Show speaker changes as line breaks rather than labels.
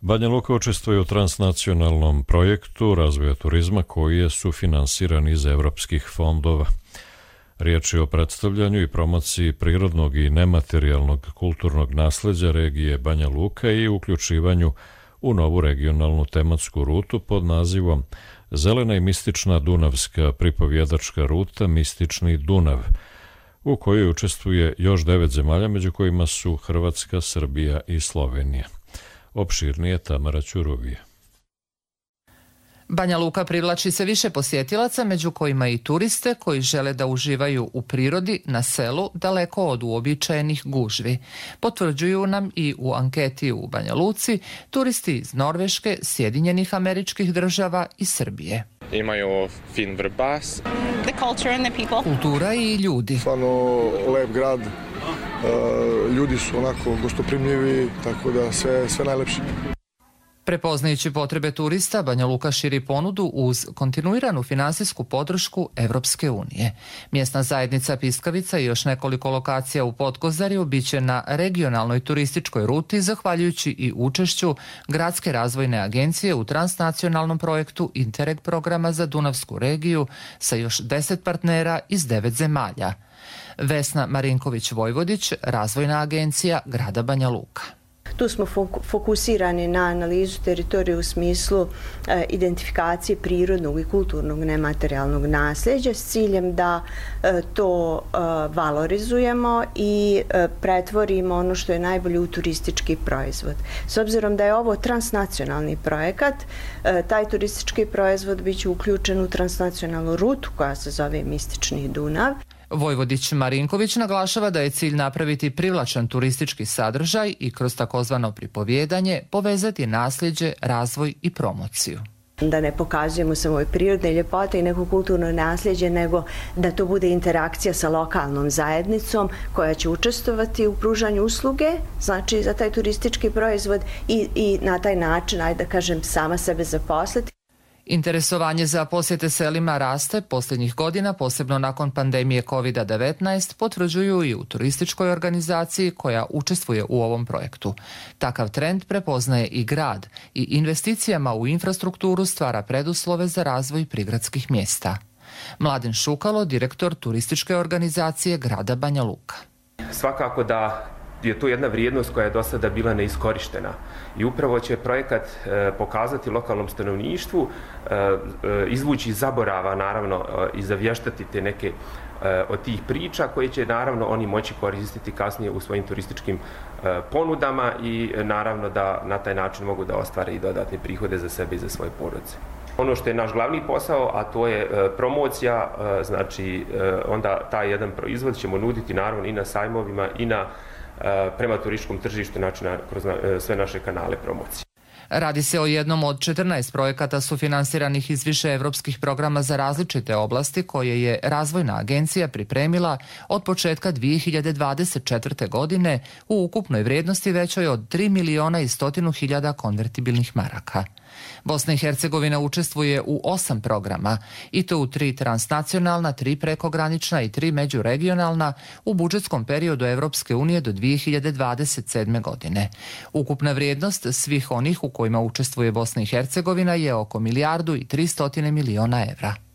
Banja Luka učestvuje u transnacionalnom projektu razvoja turizma koji je sufinansiran iz evropskih fondova. Riječ je o predstavljanju i promociji prirodnog i nematerijalnog kulturnog nasleđa regije Banja Luka i uključivanju u novu regionalnu tematsku rutu pod nazivom Zelena i mistična dunavska pripovjedačka ruta Mistični Dunav, u kojoj učestvuje još 9 zemalja, među kojima su Hrvatska, Srbija i Slovenija. Opširnije Tamara Ćuruvije.
Banja Luka privlači se više posjetilaca, među kojima i turiste koji žele da uživaju u prirodi na selu daleko od uobičajenih gužvi. Potvrđuju nam i u anketi u Banja Luci turisti iz Norveške, Sjedinjenih Američkih Država i Srbije.
Imaju fin vrbas.
Kultura i ljudi.
Stvarno lep grad, ljudi su onako gostoprimljivi, tako da sve najlepše.
Prepoznajući potrebe turista, Banja Luka širi ponudu uz kontinuiranu finansijsku podršku Evropske unije. Mjesna zajednica Piskavica i još nekoliko lokacija u Podkozarju biće na regionalnoj turističkoj ruti zahvaljujući i učešću Gradske razvojne agencije u transnacionalnom projektu Interreg programa za Dunavsku regiju sa još 10 partnera iz 9 zemalja. Vesna Marinković-Vojvodić, Razvojna agencija grada Banja Luka.
Tu smo fokusirani na analizu teritorije u smislu identifikacije prirodnog i kulturnog nematerijalnog nasljeđa s ciljem da to valorizujemo i pretvorimo ono što je najbolje u turistički proizvod. S obzirom da je ovo transnacionalni projekat, taj turistički proizvod biće uključen u transnacionalnu rutu koja se zove Mistični Dunav.
Vojvodić Marinković naglašava da je cilj napraviti privlačan turistički sadržaj i kroz takozvano pripovjedanje povezati nasljeđe, razvoj i promociju.
Da ne pokazujemo samo prirodne ljepote i neko kulturno nasljeđe, nego da to bude interakcija sa lokalnom zajednicom koja će učestvovati u pružanju usluge, znači za taj turistički proizvod i na taj način, ajde da kažem, sama sebe zaposliti.
Interesovanje za posjete selima raste posljednjih godina, posebno nakon pandemije COVID-19, potvrđuju i u turističkoj organizaciji koja učestvuje u ovom projektu. Takav trend prepoznaje i grad i investicijama u infrastrukturu stvara preduslove za razvoj prigradskih mjesta. Mladen Šukalo, direktor turističke organizacije grada Banja Luka.
Svakako da je to jedna vrijednost koja je do sada bila neiskorištena i upravo će projekat pokazati lokalnom stanovništvu, izvući iz zaborava naravno i zavještati te neke od tih priča koje će naravno oni moći koristiti kasnije u svojim turističkim ponudama i naravno da na taj način mogu da ostvare i dodatne prihode za sebe i za svoje porodice. Ono što je naš glavni posao, a to je promocija, znači onda taj jedan proizvod ćemo nuditi naravno i na sajmovima i prema turističkom tržištu, znači kroz sve naše kanale promocije.
Radi se o jednom od 14 projekata sufinansiranih iz više evropskih programa za različite oblasti koje je Razvojna agencija pripremila od početka 2024. godine u ukupnoj vrijednosti većoj od 3.100.000 konvertibilnih maraka. Bosna i Hercegovina učestvuje u 8 programa, i to u 3 transnacionalna, 3 prekogranična i 3 međuregionalna u budžetskom periodu Evropske unije do 2027. godine. Ukupna vrijednost svih onih u kojima učestvuje Bosna i Hercegovina je oko 1.300.000.000 evra.